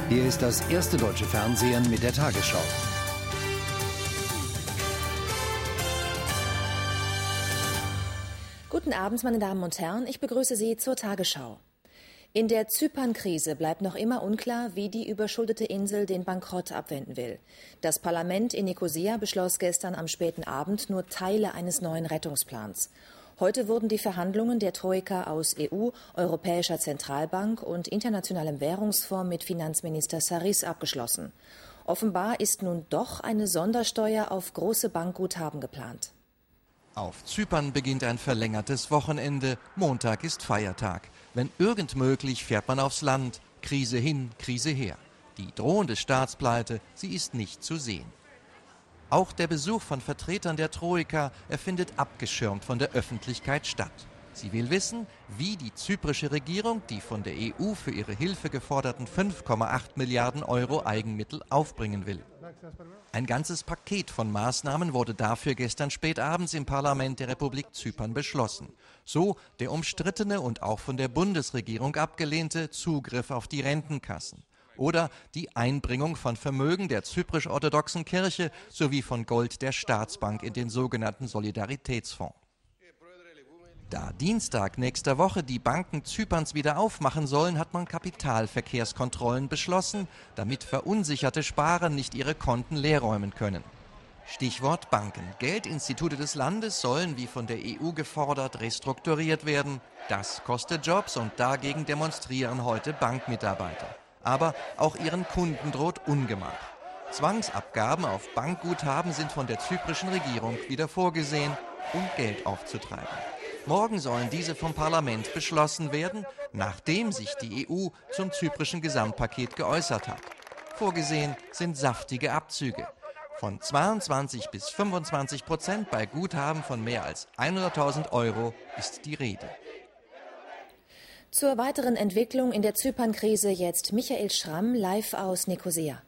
Hier ist das erste deutsche Fernsehen mit der Tagesschau. Guten Abend, meine Damen und Herren. Ich begrüße Sie zur Tagesschau. In der Zypern-Krise bleibt noch immer unklar, wie die überschuldete Insel den Bankrott abwenden will. Das Parlament in Nikosia beschloss gestern am späten Abend nur Teile eines neuen Rettungsplans. Heute wurden die Verhandlungen der Troika aus EU, Europäischer Zentralbank und Internationalem Währungsfonds mit Finanzminister Saris abgeschlossen. Offenbar ist nun doch eine Sondersteuer auf große Bankguthaben geplant. Auf Zypern beginnt ein verlängertes Wochenende. Montag ist Feiertag. Wenn irgend möglich, fährt man aufs Land. Krise hin, Krise her. Die drohende Staatspleite, sie ist nicht zu sehen. Auch der Besuch von Vertretern der Troika, er findet abgeschirmt von der Öffentlichkeit statt. Sie will wissen, wie die zyprische Regierung die von der EU für ihre Hilfe geforderten 5,8 Milliarden Euro Eigenmittel aufbringen will. Ein ganzes Paket von Maßnahmen wurde dafür gestern spät abends im Parlament der Republik Zypern beschlossen. So der umstrittene und auch von der Bundesregierung abgelehnte Zugriff auf die Rentenkassen. Oder die Einbringung von Vermögen der zyprisch-orthodoxen Kirche sowie von Gold der Staatsbank in den sogenannten Solidaritätsfonds. Da Dienstag nächster Woche die Banken Zyperns wieder aufmachen sollen, hat man Kapitalverkehrskontrollen beschlossen, damit verunsicherte Sparer nicht ihre Konten leerräumen können. Stichwort Banken. Geldinstitute des Landes sollen, wie von der EU gefordert, restrukturiert werden. Das kostet Jobs und dagegen demonstrieren heute Bankmitarbeiter. Aber auch ihren Kunden droht Ungemach. Zwangsabgaben auf Bankguthaben sind von der zyprischen Regierung wieder vorgesehen, um Geld aufzutreiben. Morgen sollen diese vom Parlament beschlossen werden, nachdem sich die EU zum zyprischen Gesamtpaket geäußert hat. Vorgesehen sind saftige Abzüge. Von 22 bis 25% bei Guthaben von mehr als 100.000 Euro ist die Rede. Zur weiteren Entwicklung in der Zypern-Krise jetzt Michael Schramm live aus Nikosia.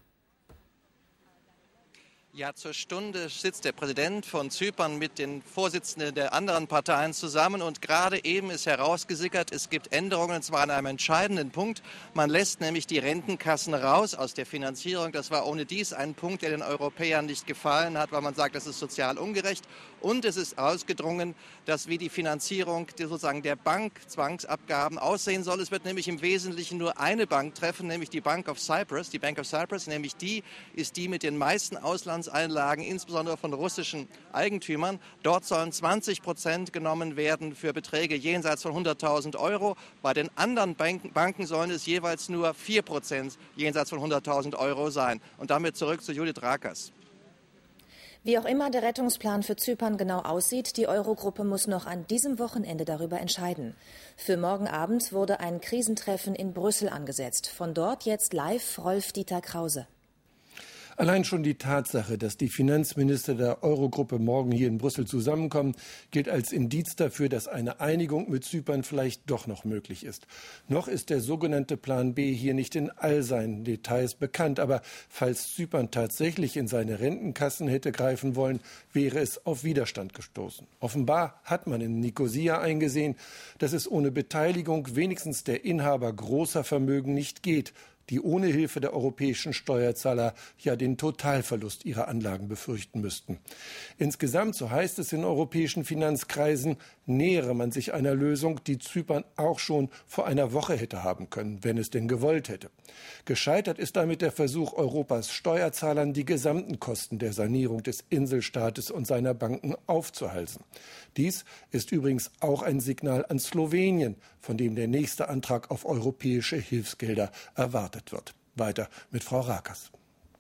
Ja, zur Stunde sitzt der Präsident von Zypern mit den Vorsitzenden der anderen Parteien zusammen und gerade eben ist herausgesickert, es gibt Änderungen, und zwar an einem entscheidenden Punkt. Man lässt nämlich die Rentenkassen raus aus der Finanzierung. Das war ohne dies ein Punkt, der den Europäern nicht gefallen hat, weil man sagt, das ist sozial ungerecht. Und es ist ausgedrungen, dass wie die Finanzierung sozusagen der Bankzwangsabgaben aussehen soll. Es wird nämlich im Wesentlichen nur eine Bank treffen, nämlich die Bank of Cyprus. Die Bank of Cyprus, nämlich die ist die mit den meisten Auslandseinlagen, insbesondere von russischen Eigentümern. Dort sollen 20% genommen werden für Beträge jenseits von 100.000 Euro. Bei den anderen Banken sollen es jeweils nur 4% jenseits von 100.000 Euro sein. Und damit zurück zu Judith Rakers. Wie auch immer der Rettungsplan für Zypern genau aussieht, die Eurogruppe muss noch an diesem Wochenende darüber entscheiden. Für morgen Abend wurde ein Krisentreffen in Brüssel angesetzt. Von dort jetzt live Rolf-Dieter Krause. Allein schon die Tatsache, dass die Finanzminister der Eurogruppe morgen hier in Brüssel zusammenkommen, gilt als Indiz dafür, dass eine Einigung mit Zypern vielleicht doch noch möglich ist. Noch ist der sogenannte Plan B hier nicht in all seinen Details bekannt. Aber falls Zypern tatsächlich in seine Rentenkassen hätte greifen wollen, wäre es auf Widerstand gestoßen. Offenbar hat man in Nikosia eingesehen, dass es ohne Beteiligung wenigstens der Inhaber großer Vermögen nicht geht, die ohne Hilfe der europäischen Steuerzahler ja den Totalverlust ihrer Anlagen befürchten müssten. Insgesamt, so heißt es in europäischen Finanzkreisen, nähere man sich einer Lösung, die Zypern auch schon vor einer Woche hätte haben können, wenn es denn gewollt hätte. Gescheitert ist damit der Versuch, Europas Steuerzahlern die gesamten Kosten der Sanierung des Inselstaates und seiner Banken aufzuhalsen. Dies ist übrigens auch ein Signal an Slowenien, von dem der nächste Antrag auf europäische Hilfsgelder erwartet wird. Weiter mit Frau Rakers.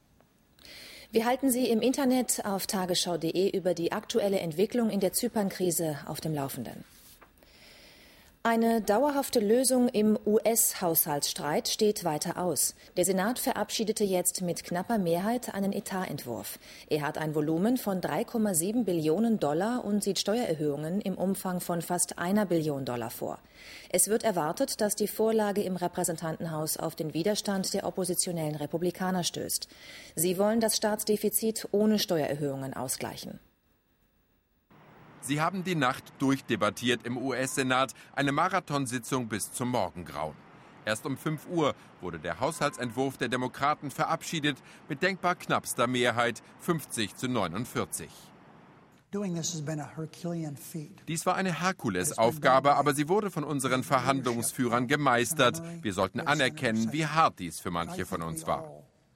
Wir halten Sie im Internet auf tagesschau.de über die aktuelle Entwicklung in der Zypern-Krise auf dem Laufenden. Eine dauerhafte Lösung im US-Haushaltsstreit steht weiter aus. Der Senat verabschiedete jetzt mit knapper Mehrheit einen Etatentwurf. Er hat ein Volumen von 3,7 Billionen Dollar und sieht Steuererhöhungen im Umfang von fast 1 Billion Dollar vor. Es wird erwartet, dass die Vorlage im Repräsentantenhaus auf den Widerstand der oppositionellen Republikaner stößt. Sie wollen das Staatsdefizit ohne Steuererhöhungen ausgleichen. Sie haben die Nacht durchdebattiert im US-Senat, eine Marathonsitzung bis zum Morgengrauen. Erst um 5 Uhr wurde der Haushaltsentwurf der Demokraten verabschiedet, mit denkbar knappster Mehrheit 50:49. Dies war eine Herkulesaufgabe, aber sie wurde von unseren Verhandlungsführern gemeistert. Wir sollten anerkennen, wie hart dies für manche von uns war.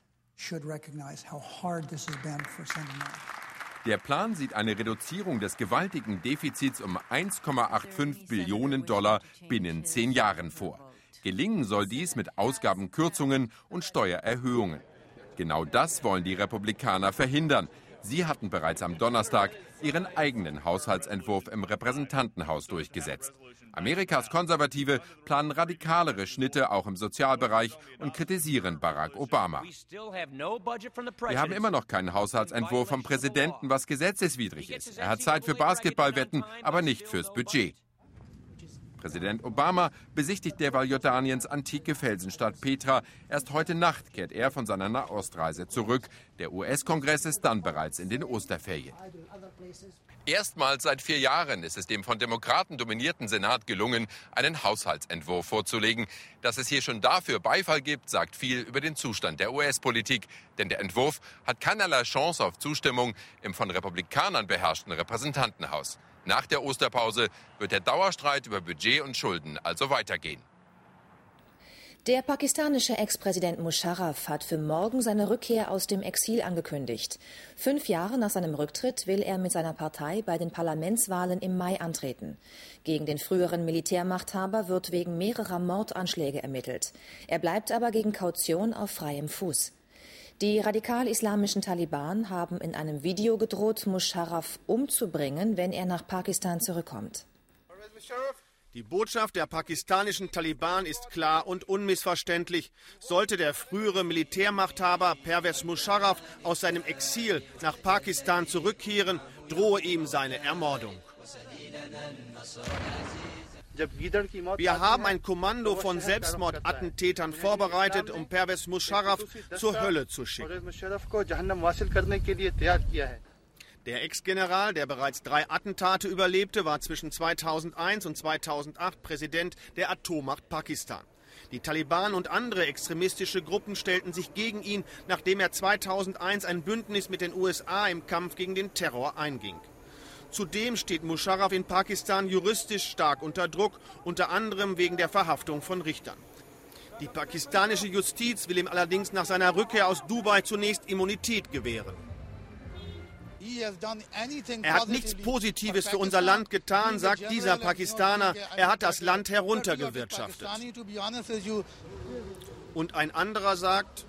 Der Plan sieht eine Reduzierung des gewaltigen Defizits um 1,85 Billionen Dollar binnen 10 Jahren vor. Gelingen soll dies mit Ausgabenkürzungen und Steuererhöhungen. Genau das wollen die Republikaner verhindern. Sie hatten bereits am Donnerstag ihren eigenen Haushaltsentwurf im Repräsentantenhaus durchgesetzt. Amerikas Konservative planen radikalere Schnitte auch im Sozialbereich und kritisieren Barack Obama. Wir haben immer noch keinen Haushaltsentwurf vom Präsidenten, was gesetzeswidrig ist. Er hat Zeit für Basketballwetten, aber nicht fürs Budget. Präsident Obama besichtigt derweil Jordaniens antike Felsenstadt Petra. Erst heute Nacht kehrt er von seiner Nahostreise zurück. Der US-Kongress ist dann bereits in den Osterferien. Erstmals seit 4 Jahren ist es dem von Demokraten dominierten Senat gelungen, einen Haushaltsentwurf vorzulegen. Dass es hier schon dafür Beifall gibt, sagt viel über den Zustand der US-Politik. Denn der Entwurf hat keinerlei Chance auf Zustimmung im von Republikanern beherrschten Repräsentantenhaus. Nach der Osterpause wird der Dauerstreit über Budget und Schulden also weitergehen. Der pakistanische Ex-Präsident Musharraf hat für morgen seine Rückkehr aus dem Exil angekündigt. 5 Jahre nach seinem Rücktritt will er mit seiner Partei bei den Parlamentswahlen im Mai antreten. Gegen den früheren Militärmachthaber wird wegen mehrerer Mordanschläge ermittelt. Er bleibt aber gegen Kaution auf freiem Fuß. Die radikal-islamischen Taliban haben in einem Video gedroht, Musharraf umzubringen, wenn er nach Pakistan zurückkommt. Die Botschaft der pakistanischen Taliban ist klar und unmissverständlich. Sollte der frühere Militärmachthaber Pervez Musharraf aus seinem Exil nach Pakistan zurückkehren, drohe ihm seine Ermordung. Wir haben ein Kommando von Selbstmordattentätern vorbereitet, um Pervez Musharraf zur Hölle zu schicken. Der Ex-General, der bereits 3 Attentate überlebte, war zwischen 2001 und 2008 Präsident der Atommacht Pakistan. Die Taliban und andere extremistische Gruppen stellten sich gegen ihn, nachdem er 2001 ein Bündnis mit den USA im Kampf gegen den Terror einging. Zudem steht Musharraf in Pakistan juristisch stark unter Druck, unter anderem wegen der Verhaftung von Richtern. Die pakistanische Justiz will ihm allerdings nach seiner Rückkehr aus Dubai zunächst Immunität gewähren. Er hat nichts Positives für unser Land getan, sagt dieser Pakistaner. Er hat das Land heruntergewirtschaftet. Und ein anderer sagt: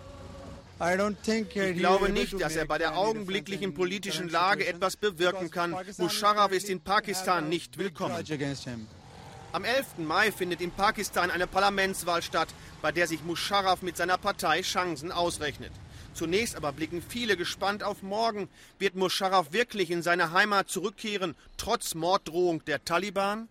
Ich glaube nicht, dass er bei der augenblicklichen politischen Lage etwas bewirken kann. Musharraf ist in Pakistan nicht willkommen. Am 11. Mai findet in Pakistan eine Parlamentswahl statt, bei der sich Musharraf mit seiner Partei Chancen ausrechnet. Zunächst aber blicken viele gespannt auf morgen. Wird Musharraf wirklich in seine Heimat zurückkehren, trotz Morddrohung der Taliban?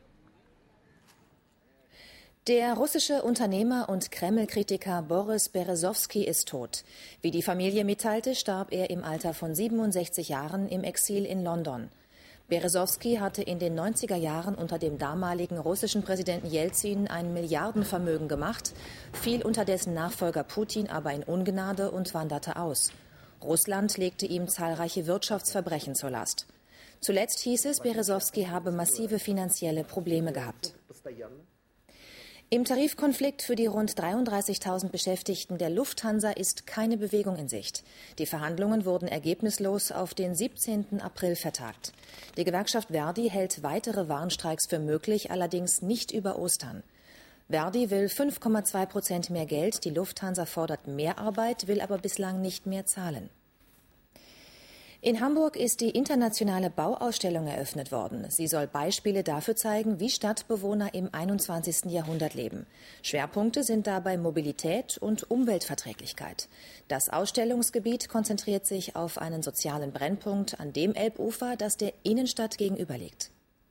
Der russische Unternehmer und Kreml-Kritiker Boris Berezowski ist tot. Wie die Familie mitteilte, starb er im Alter von 67 Jahren im Exil in London. Berezowski hatte in den 90er Jahren unter dem damaligen russischen Präsidenten Jelzin ein Milliardenvermögen gemacht, fiel unter dessen Nachfolger Putin aber in Ungnade und wanderte aus. Russland legte ihm zahlreiche Wirtschaftsverbrechen zur Last. Zuletzt hieß es, Berezowski habe massive finanzielle Probleme gehabt. Im Tarifkonflikt für die rund 33.000 Beschäftigten der Lufthansa ist keine Bewegung in Sicht. Die Verhandlungen wurden ergebnislos auf den 17. April vertagt. Die Gewerkschaft Verdi hält weitere Warnstreiks für möglich, allerdings nicht über Ostern. Verdi will 5,2% mehr Geld, die Lufthansa fordert mehr Arbeit, will aber bislang nicht mehr zahlen. In Hamburg ist die internationale Bauausstellung eröffnet worden. Sie soll Beispiele dafür zeigen, wie Stadtbewohner im 21. Jahrhundert leben. Schwerpunkte sind dabei Mobilität und Umweltverträglichkeit. Das Ausstellungsgebiet konzentriert sich auf einen sozialen Brennpunkt an dem Elbufer, das der Innenstadt gegenüberliegt.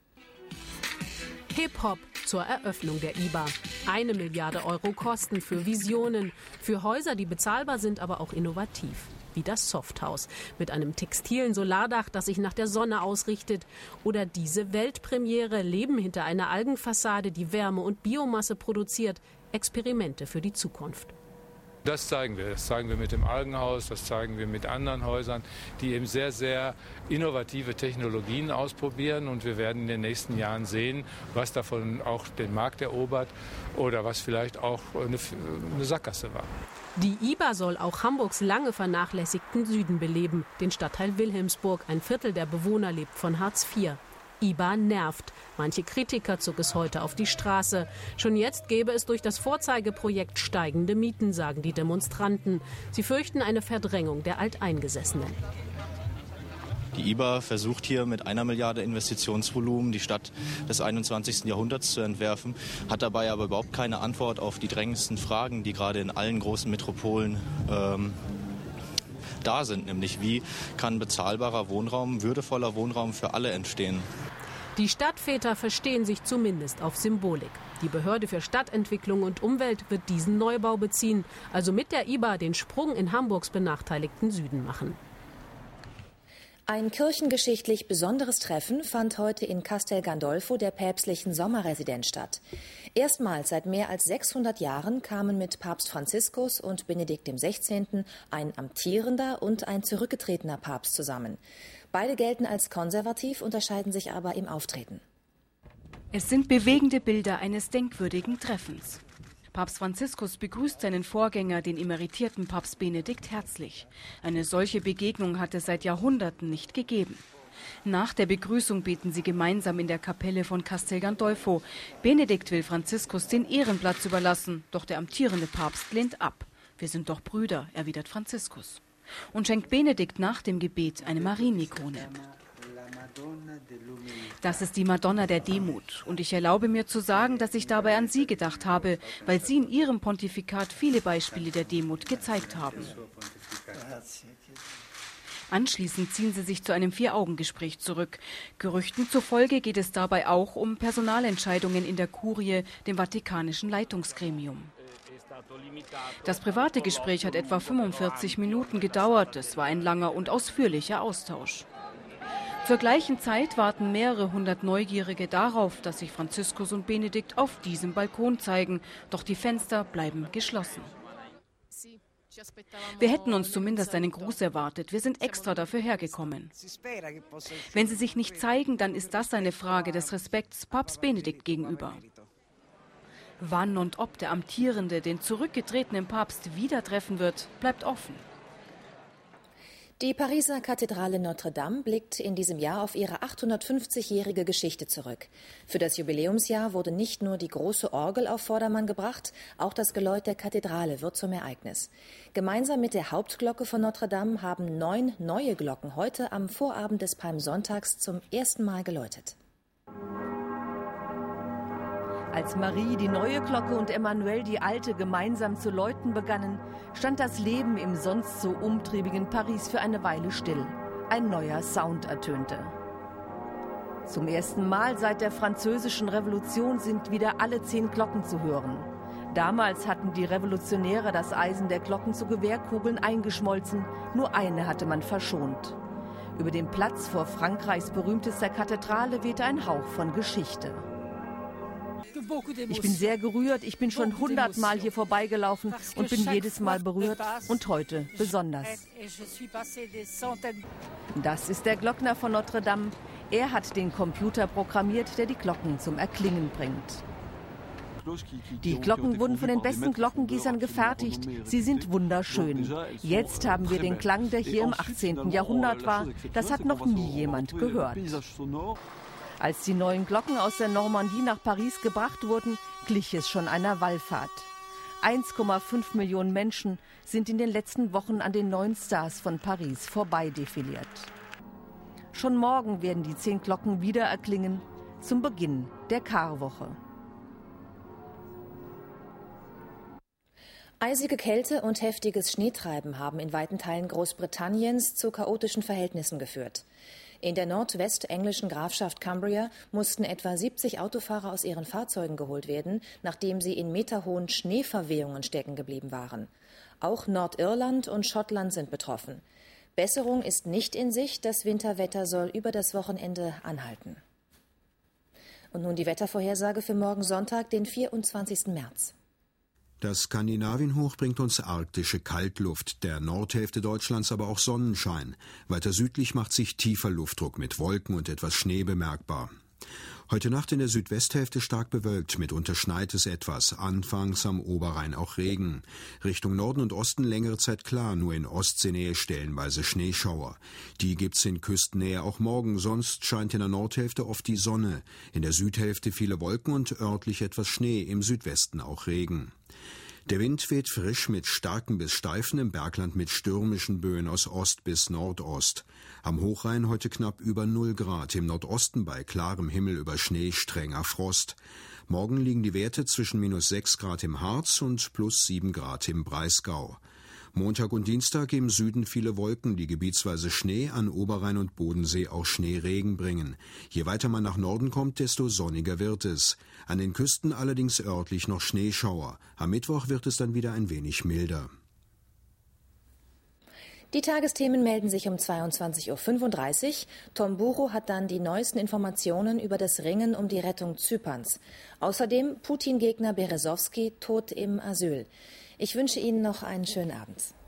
Hip-Hop zur Eröffnung der IBA. 1 Milliarde Euro Kosten für Visionen, für Häuser, die bezahlbar sind, aber auch innovativ. Wie das Softhaus mit einem textilen Solardach, das sich nach der Sonne ausrichtet. Oder diese Weltpremiere, Leben hinter einer Algenfassade, die Wärme und Biomasse produziert, Experimente für die Zukunft. Das zeigen wir. Das zeigen wir mit dem Algenhaus, das zeigen wir mit anderen Häusern, die eben sehr, sehr innovative Technologien ausprobieren. Und wir werden in den nächsten Jahren sehen, was davon auch den Markt erobert oder was vielleicht auch eine Sackgasse war. Die IBA soll auch Hamburgs lange vernachlässigten Süden beleben, den Stadtteil Wilhelmsburg. Ein Viertel der Bewohner lebt von Hartz IV. IBA nervt. Manche Kritiker zog es heute auf die Straße. Schon jetzt gäbe es durch das Vorzeigeprojekt steigende Mieten, sagen die Demonstranten. Sie fürchten eine Verdrängung der Alteingesessenen. Die IBA versucht hier mit 1 Milliarde Investitionsvolumen die Stadt des 21. Jahrhunderts zu entwerfen, hat dabei aber überhaupt keine Antwort auf die drängendsten Fragen, die gerade in allen großen Metropolen da sind, nämlich wie kann bezahlbarer Wohnraum, würdevoller Wohnraum für alle entstehen. Die Stadtväter verstehen sich zumindest auf Symbolik. Die Behörde für Stadtentwicklung und Umwelt wird diesen Neubau beziehen, also mit der IBA den Sprung in Hamburgs benachteiligten Süden machen. Ein kirchengeschichtlich besonderes Treffen fand heute in Castel Gandolfo, der päpstlichen Sommerresidenz, statt. Erstmals seit mehr als 600 Jahren kamen mit Papst Franziskus und Benedikt XVI. Ein amtierender und ein zurückgetretener Papst zusammen. Beide gelten als konservativ, unterscheiden sich aber im Auftreten. Es sind bewegende Bilder eines denkwürdigen Treffens. Papst Franziskus begrüßt seinen Vorgänger, den emeritierten Papst Benedikt, herzlich. Eine solche Begegnung hat es seit Jahrhunderten nicht gegeben. Nach der Begrüßung beten sie gemeinsam in der Kapelle von Castel Gandolfo. Benedikt will Franziskus den Ehrenplatz überlassen, doch der amtierende Papst lehnt ab. Wir sind doch Brüder, erwidert Franziskus. Und schenkt Benedikt nach dem Gebet eine Marienikone. Das ist die Madonna der Demut. Und ich erlaube mir zu sagen, dass ich dabei an Sie gedacht habe, weil Sie in Ihrem Pontifikat viele Beispiele der Demut gezeigt haben. Anschließend ziehen sie sich zu einem 4-Augen-Gespräch zurück. Gerüchten zufolge geht es dabei auch um Personalentscheidungen in der Kurie, dem vatikanischen Leitungsgremium. Das private Gespräch hat etwa 45 Minuten gedauert. Es war ein langer und ausführlicher Austausch. Zur gleichen Zeit warten mehrere hundert Neugierige darauf, dass sich Franziskus und Benedikt auf diesem Balkon zeigen. Doch die Fenster bleiben geschlossen. Wir hätten uns zumindest einen Gruß erwartet. Wir sind extra dafür hergekommen. Wenn sie sich nicht zeigen, dann ist das eine Frage des Respekts Papst Benedikt gegenüber. Wann und ob der Amtierende den zurückgetretenen Papst wieder treffen wird, bleibt offen. Die Pariser Kathedrale Notre-Dame blickt in diesem Jahr auf ihre 850-jährige Geschichte zurück. Für das Jubiläumsjahr wurde nicht nur die große Orgel auf Vordermann gebracht, auch das Geläut der Kathedrale wird zum Ereignis. Gemeinsam mit der Hauptglocke von Notre-Dame haben 9 neue Glocken heute am Vorabend des Palmsonntags zum ersten Mal geläutet. Als Marie die neue Glocke und Emmanuel die alte gemeinsam zu läuten begannen, stand das Leben im sonst so umtriebigen Paris für eine Weile still. Ein neuer Sound ertönte. Zum ersten Mal seit der Französischen Revolution sind wieder alle 10 Glocken zu hören. Damals hatten die Revolutionäre das Eisen der Glocken zu Gewehrkugeln eingeschmolzen, nur eine hatte man verschont. Über dem Platz vor Frankreichs berühmtester Kathedrale wehte ein Hauch von Geschichte. Ich bin sehr gerührt, ich bin schon 100 Mal hier vorbeigelaufen und bin jedes Mal berührt und heute besonders. Das ist der Glockner von Notre-Dame. Er hat den Computer programmiert, der die Glocken zum Erklingen bringt. Die Glocken wurden von den besten Glockengießern gefertigt. Sie sind wunderschön. Jetzt haben wir den Klang, der hier im 18. Jahrhundert war. Das hat noch nie jemand gehört. Als die neuen Glocken aus der Normandie nach Paris gebracht wurden, glich es schon einer Wallfahrt. 1,5 Millionen Menschen sind in den letzten Wochen an den neuen Stars von Paris vorbeidefiliert. Schon morgen werden die 10 Glocken wieder erklingen, zum Beginn der Karwoche. Eisige Kälte und heftiges Schneetreiben haben in weiten Teilen Großbritanniens zu chaotischen Verhältnissen geführt. In der nordwestenglischen Grafschaft Cumbria mussten etwa 70 Autofahrer aus ihren Fahrzeugen geholt werden, nachdem sie in meterhohen Schneeverwehungen stecken geblieben waren. Auch Nordirland und Schottland sind betroffen. Besserung ist nicht in Sicht, das Winterwetter soll über das Wochenende anhalten. Und nun die Wettervorhersage für morgen Sonntag, den 24. März. Das Skandinavien-Hoch bringt uns arktische Kaltluft, der Nordhälfte Deutschlands aber auch Sonnenschein. Weiter südlich macht sich tiefer Luftdruck mit Wolken und etwas Schnee bemerkbar. Heute Nacht in der Südwesthälfte stark bewölkt, mitunter schneit es etwas, anfangs am Oberrhein auch Regen. Richtung Norden und Osten längere Zeit klar, nur in Ostseenähe stellenweise Schneeschauer. Die gibt's in Küstennähe auch morgen, sonst scheint in der Nordhälfte oft die Sonne. In der Südhälfte viele Wolken und örtlich etwas Schnee, im Südwesten auch Regen. Der Wind weht frisch mit starken bis steifen, im Bergland mit stürmischen Böen aus Ost bis Nordost. Am Hochrhein heute knapp über 0 Grad, im Nordosten bei klarem Himmel über Schnee strenger Frost. Morgen liegen die Werte zwischen -6 Grad im Harz und +7 Grad im Breisgau. Montag und Dienstag im Süden viele Wolken, die gebietsweise Schnee, an Oberrhein und Bodensee auch Schneeregen bringen. Je weiter man nach Norden kommt, desto sonniger wird es. An den Küsten allerdings örtlich noch Schneeschauer. Am Mittwoch wird es dann wieder ein wenig milder. Die Tagesthemen melden sich um 22:35 Uhr. Tom Buro hat dann die neuesten Informationen über das Ringen um die Rettung Zyperns. Außerdem Putin-Gegner Berezowski tot im Asyl. Ich wünsche Ihnen noch einen schönen Abend.